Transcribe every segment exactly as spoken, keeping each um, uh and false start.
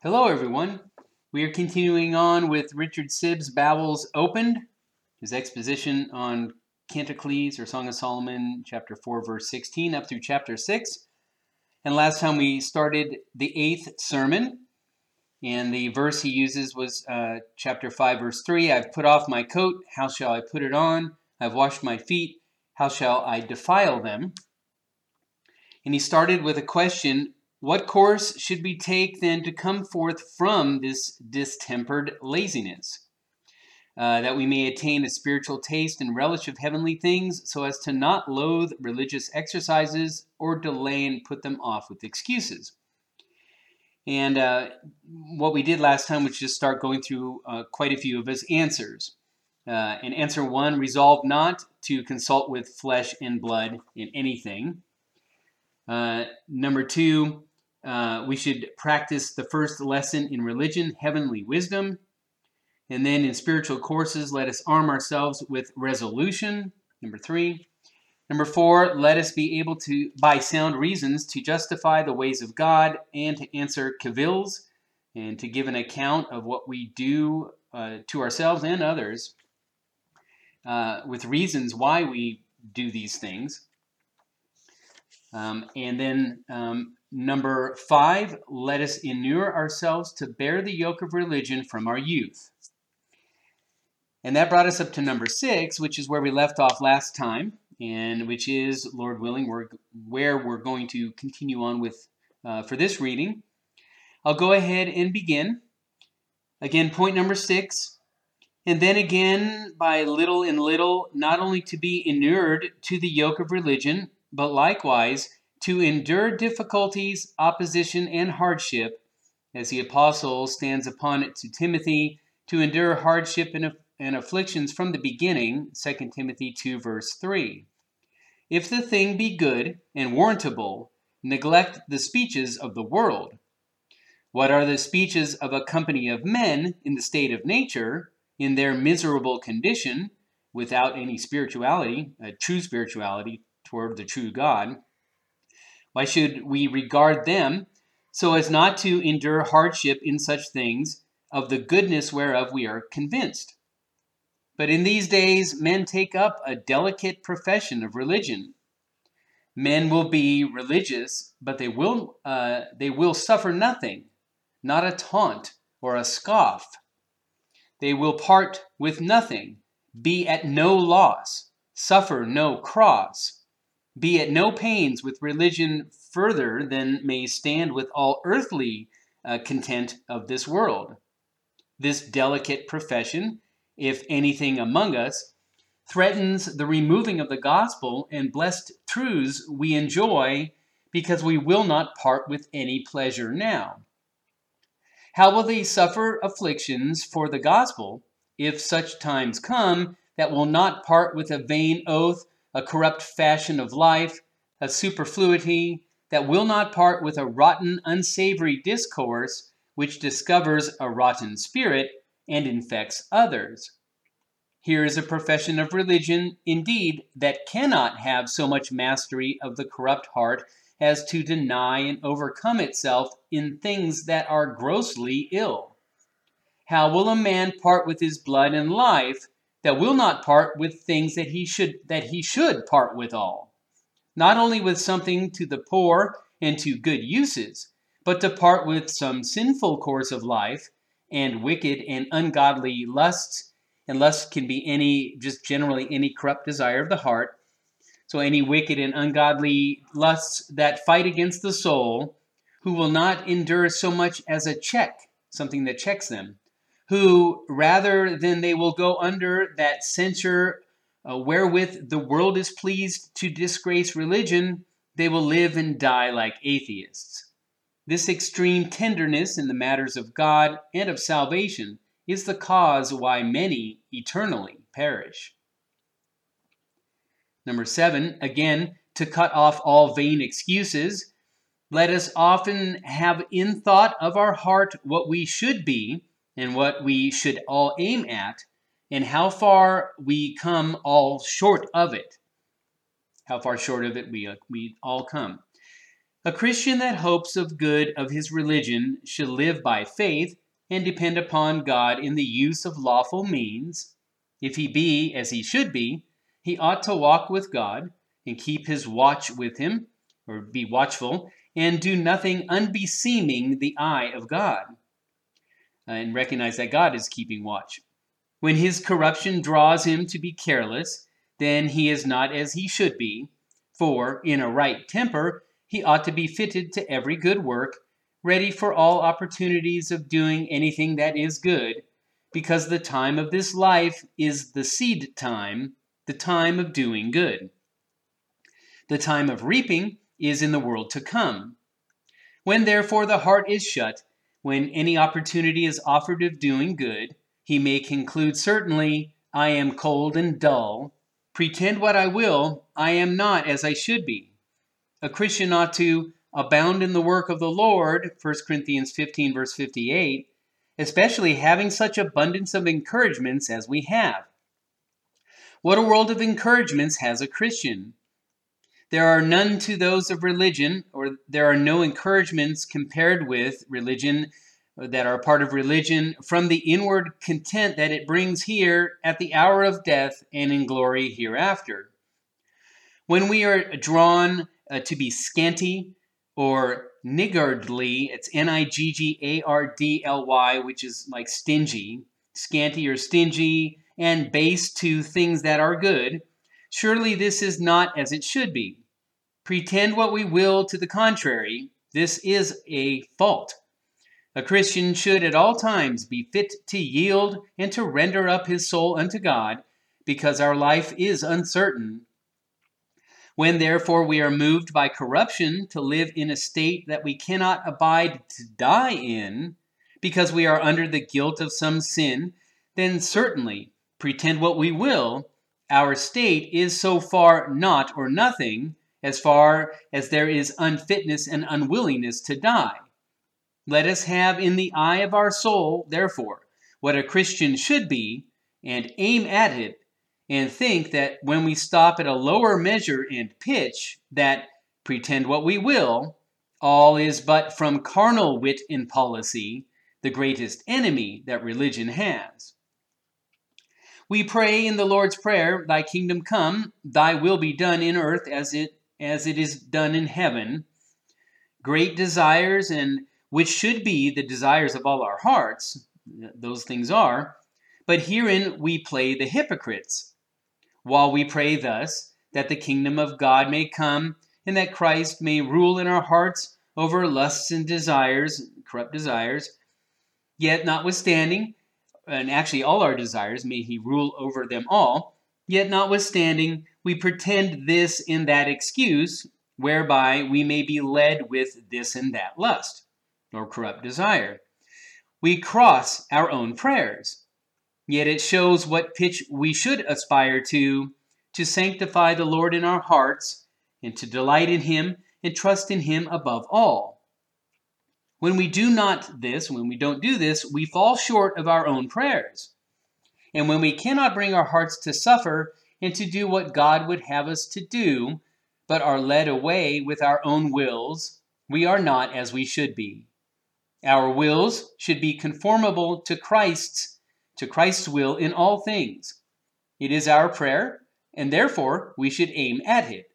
Hello, everyone. We are continuing on with Richard Sibbes' Bowels Opened, his exposition on Canticles or Song of Solomon, chapter four, verse sixteen, up through chapter six. And last time we started the eighth sermon, and the verse he uses was uh, chapter five, verse three. I've put off my coat, how shall I put it on? I've washed my feet, how shall I defile them? And he started with a question: what course should we take then to come forth from this distempered laziness, uh, that we may attain a spiritual taste and relish of heavenly things, so as to not loathe religious exercises or delay and put them off with excuses? And uh, what we did last time was just start going through uh, quite a few of his answers. Uh, and answer one, resolve not to consult with flesh and blood in anything. Uh, number two, uh, we should practice the first lesson in religion, heavenly wisdom. And then in spiritual courses, let us arm ourselves with resolution. Number three. Number four, let us be able to, by sound reasons, to justify the ways of God and to answer cavils and to give an account of what we do uh, to ourselves and others uh, with reasons why we do these things. Um, and then um, number five, let us inure ourselves to bear the yoke of religion from our youth. And that brought us up to number six, which is where we left off last time, and which is, Lord willing, we're, where we're going to continue on with uh, for this reading. I'll go ahead and begin. Again, point number six. And then again, by little and little, not only to be inured to the yoke of religion, but likewise to endure difficulties, opposition, and hardship, as the apostle stands upon it to Timothy, to endure hardship and, and afflictions from the beginning, Second Timothy two, verse three. If the thing be good and warrantable, neglect the speeches of the world. What are the speeches of a company of men in the state of nature, in their miserable condition, without any spirituality, a true spirituality, toward the true God? Why should we regard them so as not to endure hardship in such things, of the goodness whereof we are convinced? But in these days men take up a delicate profession of religion. Men will be religious, but they will uh, they will suffer nothing, not a taunt or a scoff. They will part with nothing, be at no loss, suffer no cross, be at no pains with religion further than may stand with all earthly uh, content of this world. This delicate profession, if anything among us, threatens the removing of the gospel and blessed truths we enjoy, because we will not part with any pleasure now. How will they suffer afflictions for the gospel, if such times come, that will not part with a vain oath, a corrupt fashion of life, a superfluity, that will not part with a rotten, unsavory discourse, which discovers a rotten spirit and infects others? Here is a profession of religion, indeed, that cannot have so much mastery of the corrupt heart as to deny and overcome itself in things that are grossly ill. How will a man part with his blood and life, that will not part with things that he should that he should part withal? Not only with something to the poor and to good uses, but to part with some sinful course of life and wicked and ungodly lusts. And lust can be any, just generally any corrupt desire of the heart. So any wicked and ungodly lusts that fight against the soul, who will not endure so much as a check, something that checks them, who, rather than they will go under that censure uh, wherewith the world is pleased to disgrace religion, they will live and die like atheists. This extreme tenderness in the matters of God and of salvation is the cause why many eternally perish. Number seven, again, to cut off all vain excuses, let us often have in thought of our heart what we should be and what we should all aim at, and how far we come all short of it. How far short of it we, uh, we all come. A Christian that hopes of good of his religion should live by faith and depend upon God in the use of lawful means. If he be as he should be, he ought to walk with God and keep his watch with him, or be watchful, and do nothing unbeseeming the eye of God, and recognize that God is keeping watch. When his corruption draws him to be careless, then he is not as he should be, for in a right temper he ought to be fitted to every good work, ready for all opportunities of doing anything that is good, because the time of this life is the seed time, the time of doing good. The time of reaping is in the world to come. When therefore the heart is shut, when any opportunity is offered of doing good, he may conclude certainly, I am cold and dull. Pretend what I will, I am not as I should be. A Christian ought to abound in the work of the Lord, First Corinthians fifteen, verse fifty-eight, especially having such abundance of encouragements as we have. What a world of encouragements has a Christian! There are none to those of religion, or there are no encouragements compared with religion that are a part of religion from the inward content that it brings here at the hour of death and in glory hereafter. When we are drawn uh, to be scanty or niggardly, it's N I G G A R D L Y, which is like stingy, scanty or stingy, and base to things that are good, surely this is not as it should be. Pretend what we will to the contrary, this is a fault. A Christian should at all times be fit to yield and to render up his soul unto God, because our life is uncertain. When therefore we are moved by corruption to live in a state that we cannot abide to die in, because we are under the guilt of some sin, then certainly, pretend what we will, our state is so far naught or nothing, as far as there is unfitness and unwillingness to die. Let us have in the eye of our soul, therefore, what a Christian should be, and aim at it, and think that when we stop at a lower measure and pitch, that, pretend what we will, all is but from carnal wit and policy, the greatest enemy that religion has. We pray in the Lord's Prayer, Thy kingdom come, Thy will be done in earth as it, as it is done in heaven. Great desires, and which should be the desires of all our hearts, those things are, but herein we play the hypocrites. While we pray thus, that the kingdom of God may come, and that Christ may rule in our hearts over lusts and desires, corrupt desires, yet notwithstanding, and actually all our desires, may he rule over them all, yet notwithstanding, we pretend this and that excuse, whereby we may be led with this and that lust, or corrupt desire. We cross our own prayers. Yet it shows what pitch we should aspire to, to sanctify the Lord in our hearts, and to delight in him and trust in him above all. When we do not this, when we don't do this, we fall short of our own prayers. And when we cannot bring our hearts to suffer and to do what God would have us to do, but are led away with our own wills, we are not as we should be. Our wills should be conformable to Christ's to Christ's will in all things. It is our prayer, and therefore we should aim at it.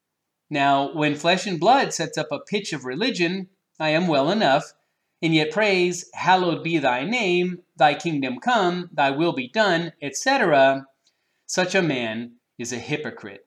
Now, when flesh and blood sets up a pitch of religion, I am well enough, and yet prays, hallowed be thy name, thy kingdom come, thy will be done, et cetera, such a man is a hypocrite.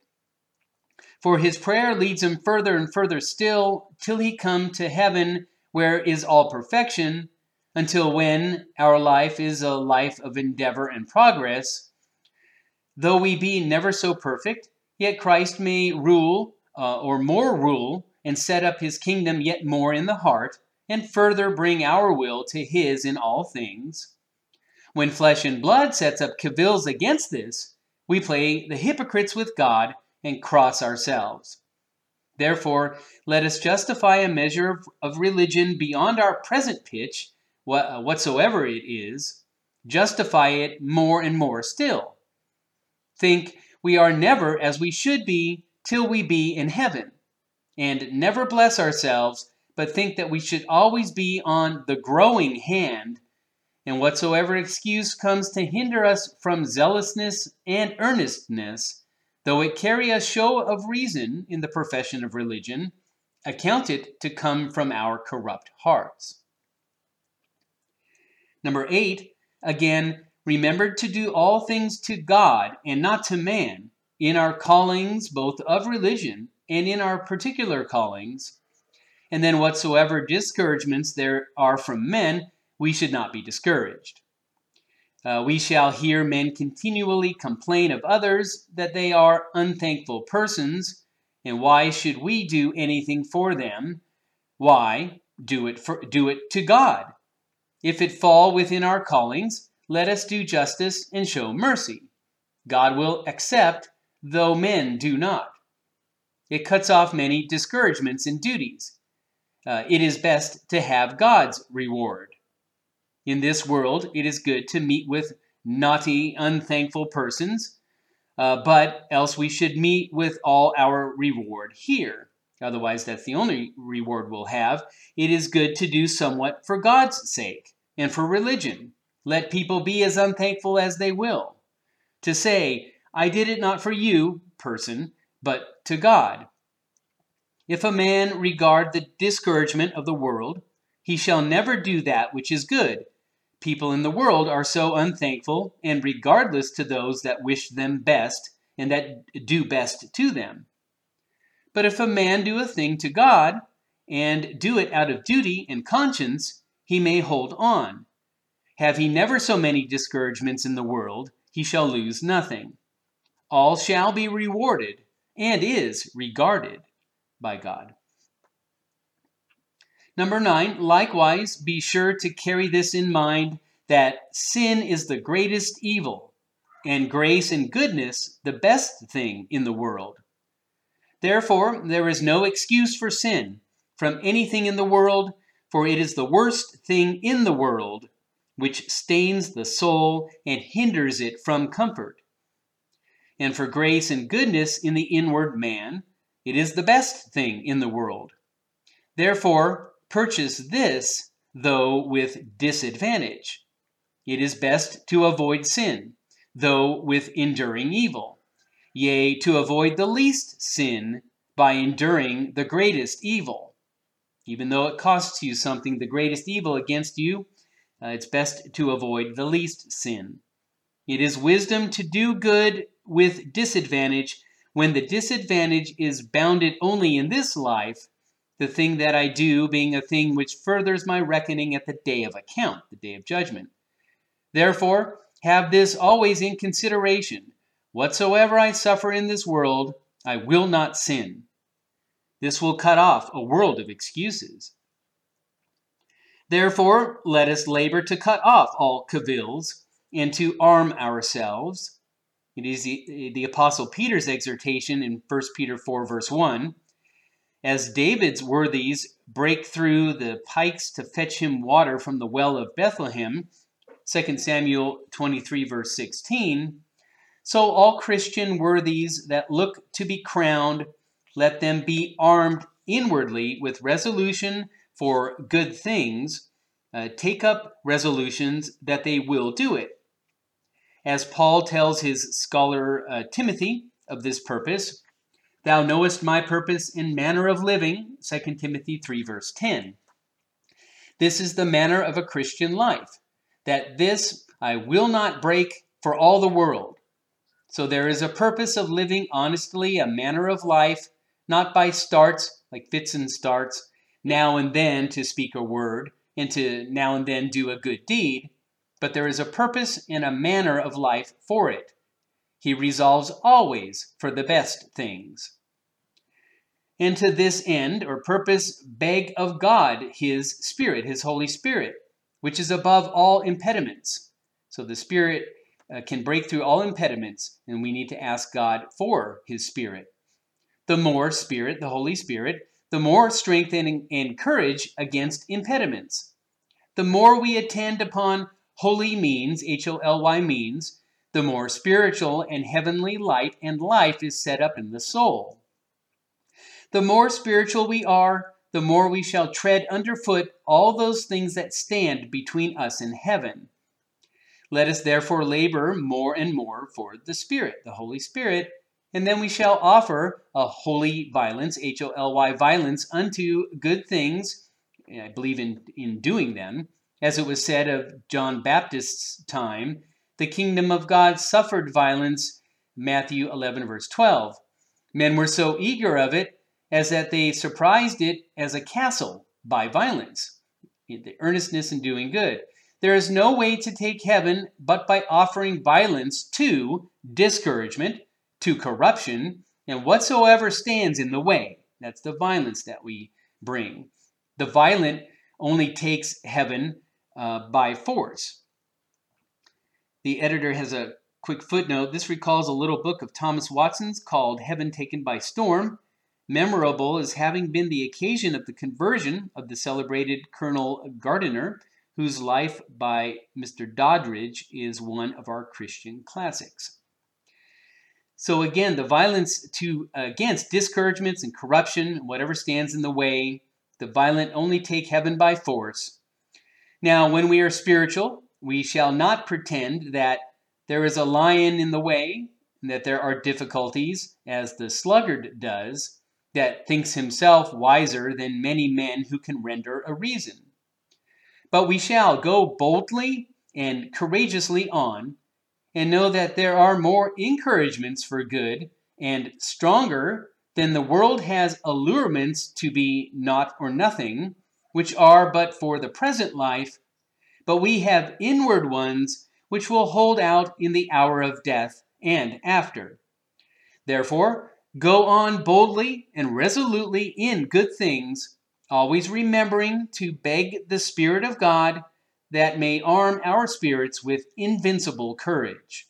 For his prayer leads him further and further still, till he come to heaven, where is all perfection, until when our life is a life of endeavor and progress. Though we be never so perfect, yet Christ may rule, uh, or more rule, and set up his kingdom yet more in the heart, and further bring our will to his in all things. When flesh and blood sets up cavils against this, we play the hypocrites with God and cross ourselves. Therefore, let us justify a measure of, of religion beyond our present pitch, whatsoever it is, justify it more and more still. Think we are never as we should be till we be in heaven. and never bless ourselves, but think that we should always be on the growing hand, and whatsoever excuse comes to hinder us from zealousness and earnestness, though it carry a show of reason in the profession of religion, account it to come from our corrupt hearts. Number eight, again, remember to do all things to God and not to man, in our callings both of religion and in our particular callings. And then whatsoever discouragements there are from men, we should not be discouraged. Uh, we shall hear men continually complain of others that they are unthankful persons, and why should we do anything for them? Why, do it for, do it to God. If it fall within our callings, let us do justice and show mercy. God will accept, though men do not. It cuts off many discouragements and duties. Uh, it is best to have God's reward. In this world, it is good to meet with naughty, unthankful persons, uh, but else we should meet with all our reward here. Otherwise, that's the only reward we'll have. It is good to do somewhat for God's sake and for religion. Let people be as unthankful as they will. To say, I did it not for you, person, but to God. If a man regard the discouragement of the world, he shall never do that which is good. People in the world are so unthankful and regardless to those that wish them best and that do best to them. But if a man do a thing to God, and do it out of duty and conscience, he may hold on. Have he never so many discouragements in the world, he shall lose nothing. All shall be rewarded, and is regarded by God. Number nine, likewise, be sure to carry this in mind, that sin is the greatest evil, and grace and goodness the best thing in the world. Therefore, there is no excuse for sin from anything in the world, for it is the worst thing in the world, which stains the soul and hinders it from comfort. And for grace and goodness in the inward man, it is the best thing in the world. Therefore, purchase this, though with disadvantage. It is best to avoid sin, though with enduring evil. Yea, to avoid the least sin by enduring the greatest evil. Even though it costs you something, the greatest evil against you, uh, it's best to avoid the least sin. It is wisdom to do good with disadvantage when the disadvantage is bounded only in this life, the thing that I do being a thing which furthers my reckoning at the day of account, the day of judgment. Therefore, have this always in consideration. Whatsoever I suffer in this world, I will not sin. This will cut off a world of excuses. Therefore, let us labor to cut off all cavils and to arm ourselves. It is the, the Apostle Peter's exhortation in First Peter four, verse one. As David's worthies break through the pikes to fetch him water from the well of Bethlehem, Second Samuel twenty-three, verse sixteen, so all Christian worthies that look to be crowned, let them be armed inwardly with resolution for good things, uh, take up resolutions that they will do it. As Paul tells his scholar uh, Timothy of this purpose, thou knowest my purpose and manner of living, Second Timothy three, verse ten. This is the manner of a Christian life, that this I will not break for all the world. So there is a purpose of living honestly, a manner of life, not by starts, like fits and starts, now and then to speak a word, and to now and then do a good deed, but there is a purpose and a manner of life for it. He resolves always for the best things. And to this end, or purpose, beg of God his Spirit, his Holy Spirit, which is above all impediments. So the Spirit uh, can break through all impediments, and we need to ask God for his Spirit. The more Spirit, the Holy Spirit, the more strength and, and courage against impediments. The more we attend upon holy means, H O L Y means, the more spiritual and heavenly light and life is set up in the soul. The more spiritual we are, the more we shall tread underfoot all those things that stand between us and heaven. Let us therefore labor more and more for the Spirit, the Holy Spirit, and then we shall offer a holy violence, H O L Y, violence, unto good things. I believe in, in doing them. As it was said of John Baptist's time, the kingdom of God suffered violence, Matthew eleven, verse twelve. Men were so eager of it as that they surprised it as a castle by violence, the earnestness in doing good. There is no way to take heaven but by offering violence to discouragement, to corruption, and whatsoever stands in the way. That's the violence that we bring. The violent only takes heaven uh, by force. The editor has a quick footnote. This recalls a little book of Thomas Watson's called Heaven Taken by Storm, memorable as having been the occasion of the conversion of the celebrated Colonel Gardiner, whose life by Mister Doddridge is one of our Christian classics. So again, the violence to against discouragements and corruption, whatever stands in the way, the violent only take heaven by force. Now, when we are spiritual, we shall not pretend that there is a lion in the way, and that there are difficulties, as the sluggard does, that thinks himself wiser than many men who can render a reason. But we shall go boldly and courageously on, and know that there are more encouragements for good and stronger than the world has allurements to be naught or nothing, which are but for the present life, but we have inward ones which will hold out in the hour of death and after. Therefore, go on boldly and resolutely in good things, always remembering to beg the Spirit of God that may arm our spirits with invincible courage.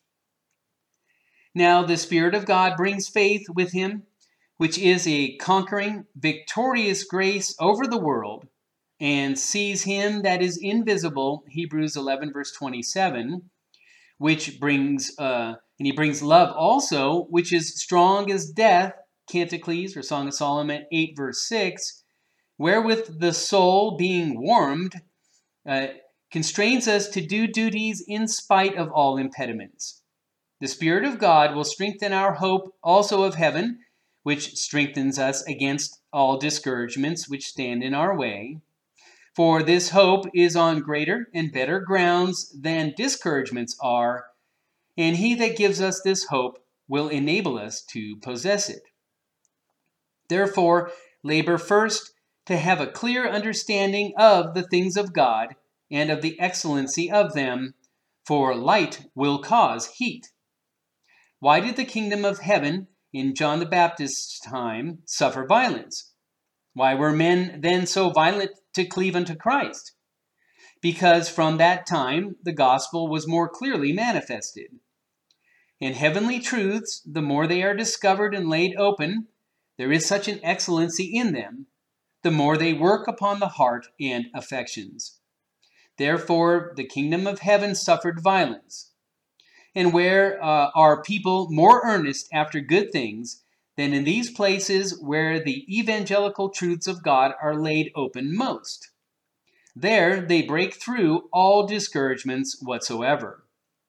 Now the Spirit of God brings faith with him, which is a conquering, victorious grace over the world, and sees him that is invisible, Hebrews eleven, verse twenty-seven, which brings, uh, and he brings love also, which is strong as death, Canticles, or Song of Solomon eight, verse six, wherewith the soul being warmed, uh, constrains us to do duties in spite of all impediments. The Spirit of God will strengthen our hope also of heaven, which strengthens us against all discouragements which stand in our way. For this hope is on greater and better grounds than discouragements are, and he that gives us this hope will enable us to possess it. Therefore, labor first to have a clear understanding of the things of God and of the excellency of them, for light will cause heat. Why did the kingdom of heaven in John the Baptist's time suffer violence? Why were men then so violent to cleave unto Christ? Because from that time the gospel was more clearly manifested. And heavenly truths, the more they are discovered and laid open, there is such an excellency in them, the more they work upon the heart and affections. Therefore, the kingdom of heaven suffered violence. And where uh, are people more earnest after good things than in these places where the evangelical truths of God are laid open most? There they break through all discouragements whatsoever.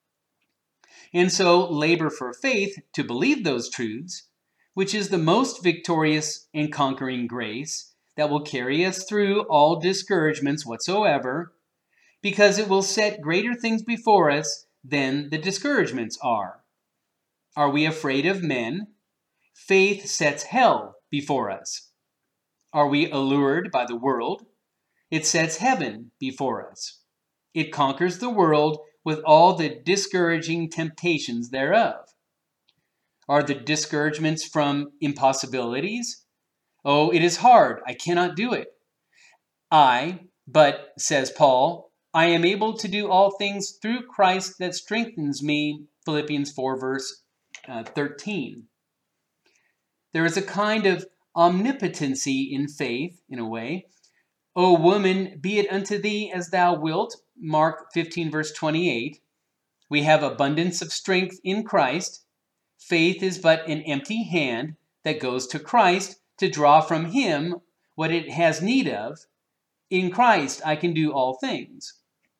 And so labor for faith to believe those truths, which is the most victorious and conquering grace that will carry us through all discouragements whatsoever, because it will set greater things before us than the discouragements are. Are we afraid of men? Faith sets hell before us. Are we allured by the world? It sets heaven before us. It conquers the world with all the discouraging temptations thereof. Are the discouragements from impossibilities? Oh, it is hard. I cannot do it. I, but, says Paul, I am able to do all things through Christ that strengthens me, Philippians four, verse uh, thirteen. There is a kind of omnipotency in faith, in a way. O woman, be it unto thee as thou wilt, Mark fifteen, verse twenty-eight. We have abundance of strength in Christ. Faith is but an empty hand that goes to Christ to draw from him what it has need of. In Christ I can do all things.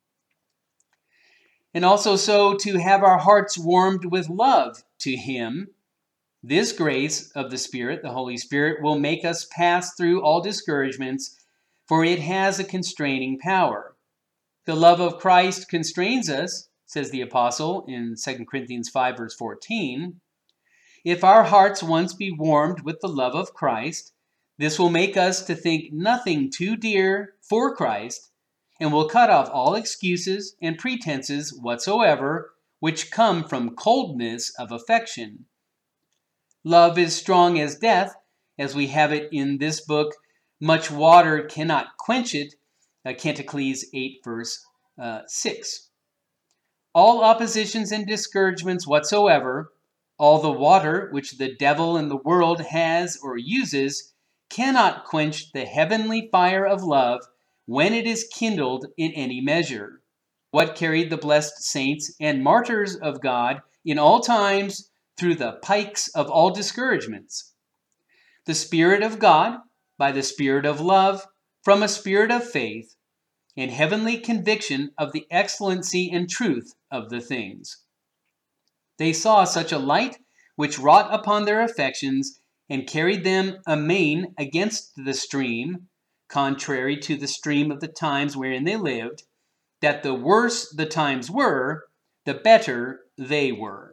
And also so to have our hearts warmed with love to him. This grace of the Spirit, the Holy Spirit, will make us pass through all discouragements, for it has a constraining power. The love of Christ constrains us, says the apostle in Second Corinthians five, verse fourteen. If our hearts once be warmed with the love of Christ, this will make us to think nothing too dear for Christ, and will cut off all excuses and pretenses whatsoever which come from coldness of affection. Love is strong as death, as we have it in this book. Much water cannot quench it, uh, Canticles eight, verse uh, six. All oppositions and discouragements whatsoever, all the water which the devil and the world has or uses, cannot quench the heavenly fire of love when it is kindled in any measure. What carried the blessed saints and martyrs of God in all times through the pikes of all discouragements? The Spirit of God, by the Spirit of love, from a spirit of faith, and heavenly conviction of the excellency and truth of the things. They saw such a light which wrought upon their affections and carried them amain against the stream, contrary to the stream of the times wherein they lived, that the worse the times were, the better they were.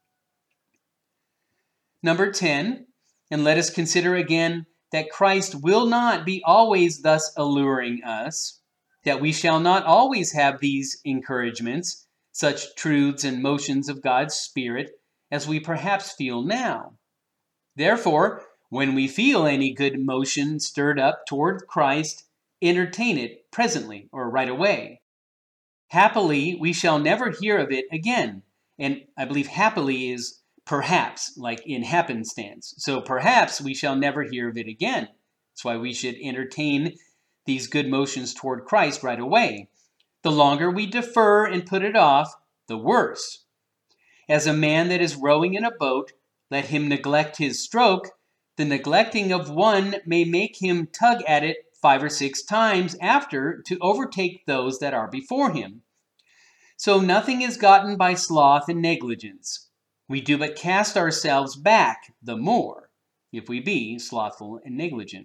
Number ten, and let us consider again that Christ will not be always thus alluring us, that we shall not always have these encouragements, such truths and motions of God's Spirit as we perhaps feel now. Therefore, when we feel any good motion stirred up toward Christ, entertain it presently or right away. Happily, we shall never hear of it again. And I believe happily is perhaps, like in happenstance. So perhaps we shall never hear of it again. That's why we should entertain these good motions toward Christ right away. The longer we defer and put it off, the worse. As a man that is rowing in a boat, let him neglect his stroke. The neglecting of one may make him tug at it five or six times after to overtake those that are before him. So nothing is gotten by sloth and negligence. We do but cast ourselves back the more, if we be slothful and negligent.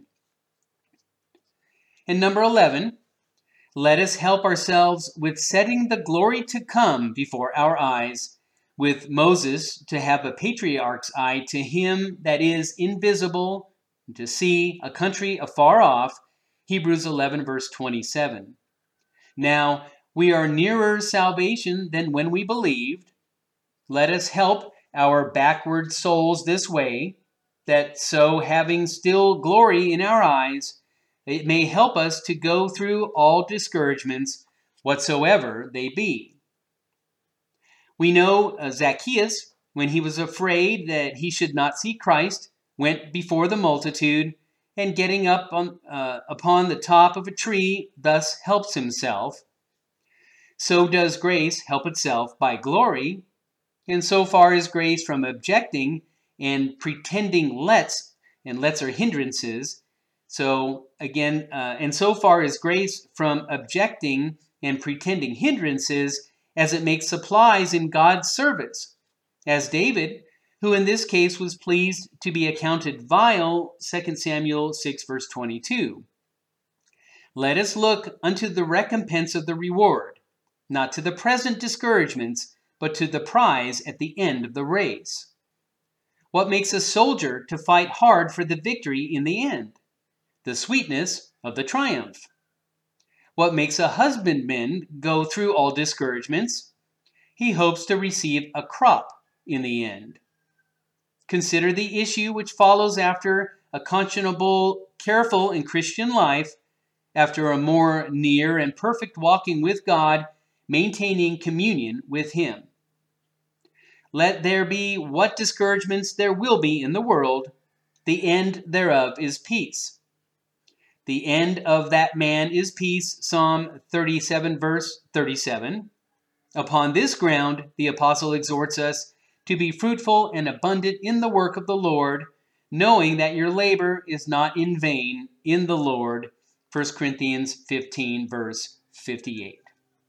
And number eleven, let us help ourselves with setting the glory to come before our eyes, with Moses to have a patriarch's eye to him that is invisible, to see a country afar off, Hebrews eleven, verse twenty-seven. Now, we are nearer salvation than when we believed. Let us help our backward souls this way, that so having still glory in our eyes, it may help us to go through all discouragements whatsoever they be. We know uh, Zacchaeus, when he was afraid that he should not see Christ, went before the multitude, and getting up on, uh, upon the top of a tree, thus helps himself. So does grace help itself by glory, and so far is grace from objecting and pretending lets, and lets are hindrances. So again, uh, and so far is grace from objecting and pretending hindrances as it makes supplies in God's service. As David, who in this case was pleased to be accounted vile, Second Samuel six, verse twenty-two. Let us look unto the recompense of the reward, not to the present discouragements, but to the prize at the end of the race. What makes a soldier to fight hard for the victory in the end? The sweetness of the triumph. What makes a husbandman go through all discouragements? He hopes to receive a crop in the end. Consider the issue which follows after a conscionable, careful, and Christian life, after a more near and perfect walking with God, maintaining communion with Him. Let there be what discouragements there will be in the world, the end thereof is peace. The end of that man is peace, Psalm thirty-seven, verse thirty-seven. Upon this ground, the apostle exhorts us to be fruitful and abundant in the work of the Lord, knowing that your labor is not in vain in the Lord. First Corinthians fifteen, verse fifty-eight.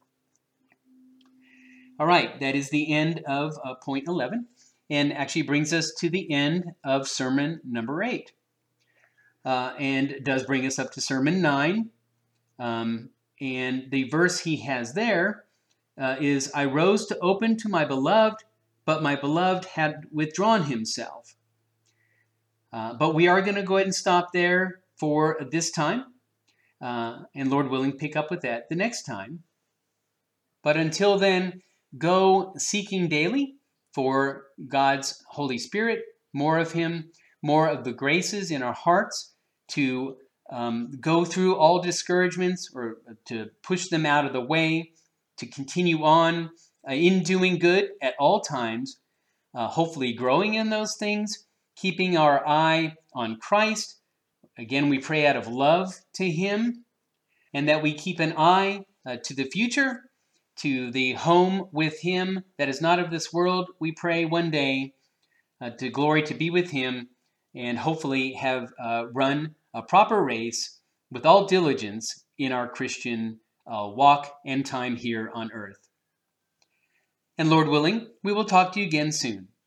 All right, that is the end of uh, point eleven, and actually brings us to the end of sermon number eight. Uh, and does bring us up to sermon nine. Um, and the verse he has there uh, is, I rose to open to my beloved, but my beloved had withdrawn himself. Uh, but we are going to go ahead and stop there for this time. Uh, and Lord willing, pick up with that the next time. But until then, go seeking daily for God's Holy Spirit, more of Him, more of the graces in our hearts to um, go through all discouragements or to push them out of the way, to continue on uh, in doing good at all times, uh, hopefully growing in those things, keeping our eye on Christ. Again, we pray out of love to Him, and that we keep an eye uh, to the future, to the home with Him that is not of this world. We pray one day uh, to glory to be with Him, and hopefully have uh, run a proper race with all diligence in our Christian uh, walk and time here on earth. And Lord willing, we will talk to you again soon.